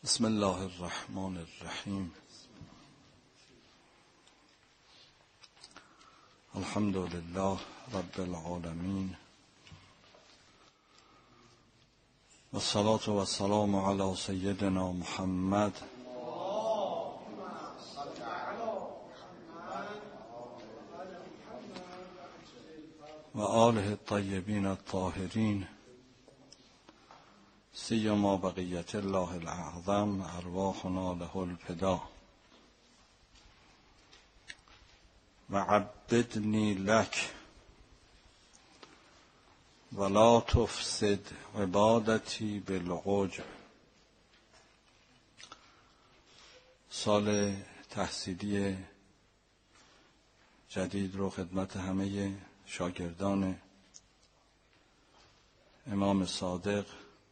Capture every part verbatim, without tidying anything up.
بسم الله الرحمن الرحیم. الحمد لله رب العالمین و الصلاة و السلام علی سیدنا محمد و آله الطیبین الطاهرین سیما بقیت الله الاعظم ارواحنا له الفدا و عبدنی لک ولا تفسد عبادتی بالعجب. سال تحصیلی جدید رو خدمت همه شاگردان امام صادق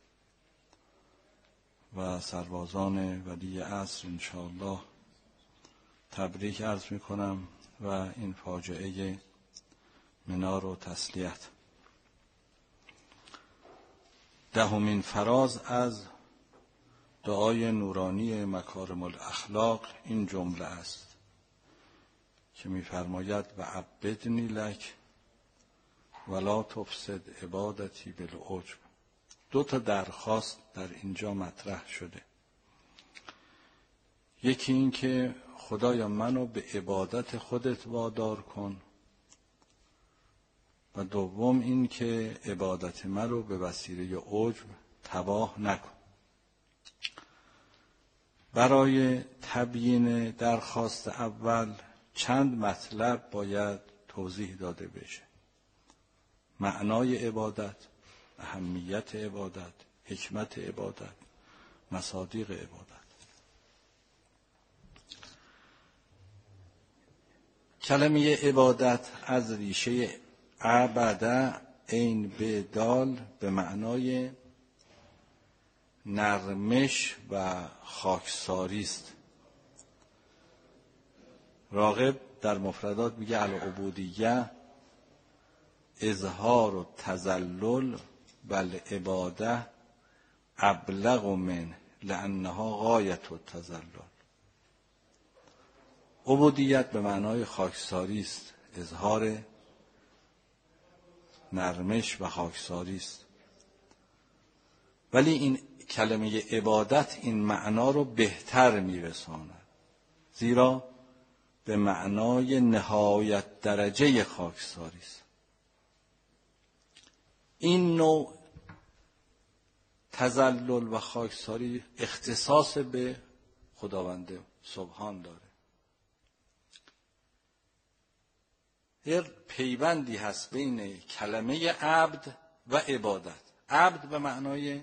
و سربازان ولی عصر انشاءالله تبریک عرض می کنم و این فاجعه منا رو تسلیت. دهمین فراز از دعای نورانی مکارم الاخلاق این جمله است که می فرماید و عبدنی لک ولا تفسد عبادتی بالعجب. دو تا درخواست در اینجا مطرح شده. یکی این که خدایا منو به عبادت خودت وادار کن و دوم این که عبادت من رو به وسیله عجب تباه نکن. برای تبیین درخواست اول چند مطلب باید توضیح داده بشه. معنای عبادت، اهمیت عبادت، حکمت عبادت، مصادیق عبادت. کلمه عبادت از ریشه عبده عین به دال به معنای نرمش و خاکساری است. راغب در مفردات میگه العبودیه اظهار و تذلل بل عباده ابلغ من لانها غایت التذلل. عبودیت به معنای خاکساری است، اظهار نرمش و خاکساری است. ولی این کلمه عبادت این معنا رو بهتر میرساند، زیرا به معنای نهایت درجه خاکساری است. این نوع تذلل و خاکساری اختصاص به خداوند سبحان داره. یه پیوندی هست بین کلمه عبد و عبادت. عبد به معنای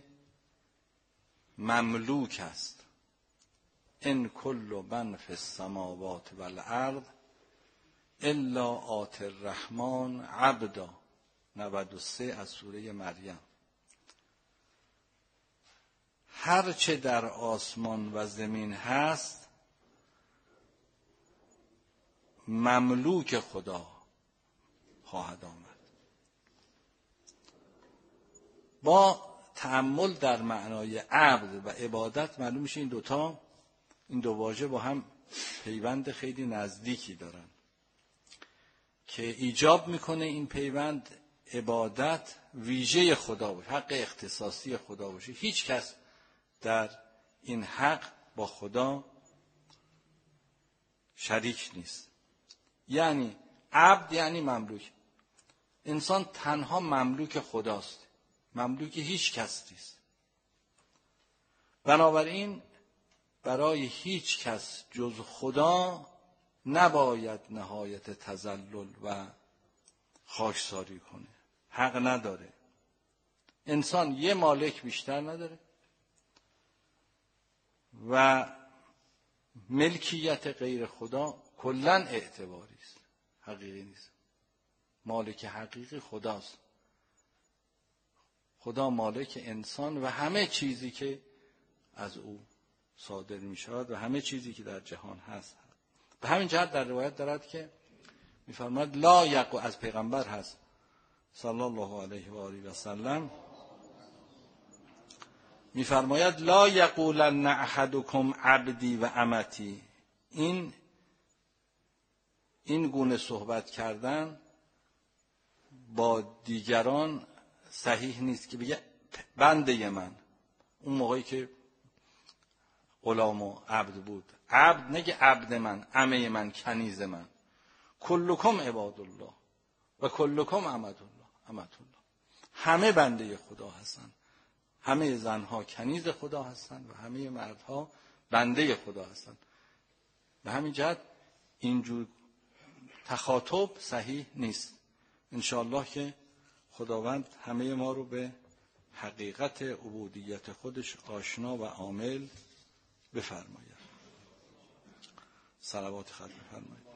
مملوک است. ان کل من فی السماوات والارض الا آتی الرحمن عبدا. نود و سه از سوره مریم. هر چه در آسمان و زمین هست مملوک خدا خواهد آمد. با تأمل در معنای عبد و عبادت معلوم میشه این دوتا این دو واژه با هم پیوند خیلی نزدیکی دارن که ایجاب میکنه این پیوند عبادت ویژه خدا باشه، حق اختصاصی خدا باشه. هیچ کس در این حق با خدا شریک نیست. یعنی عبد یعنی مملوک. انسان تنها مملوک خداست، مملوک هیچ کس نیست. بنابراین برای هیچ کس جز خدا نباید نهایت تذلل و خاکساری کنه. حق نداره. انسان یه مالک بیشتر نداره و ملکیت غیر خدا کلاً اعتباری است، حقیقی نیست. مالک حقیقی خداست. خدا مالک انسان و همه چیزی که از او صادر می شود و همه چیزی که در جهان هست. به همین جهت در روایت دارد که می فرماید لا یقو، از پیغمبر هست صلی الله علیه و آله و سلم، میفرماید لا یقولن احدکم عبدی و امتی. این این گونه صحبت کردن با دیگران صحیح نیست که بگه بنده من. اون موقعی که غلام و عبد بود، عبد نگه عبد من، عمه من، کنیز من. کلکم عباد الله و کلکم امت الله. امت الله، همه بنده خدا هستند. همه زنها کنیز خدا هستند و همه مردها بنده خدا هستند. به همین جهت اینجور تخاطب صحیح نیست. انشاءالله که خداوند همه ما رو به حقیقت عبودیت خودش آشنا و عامل بفرماید. صلوات ختم بفرمایید.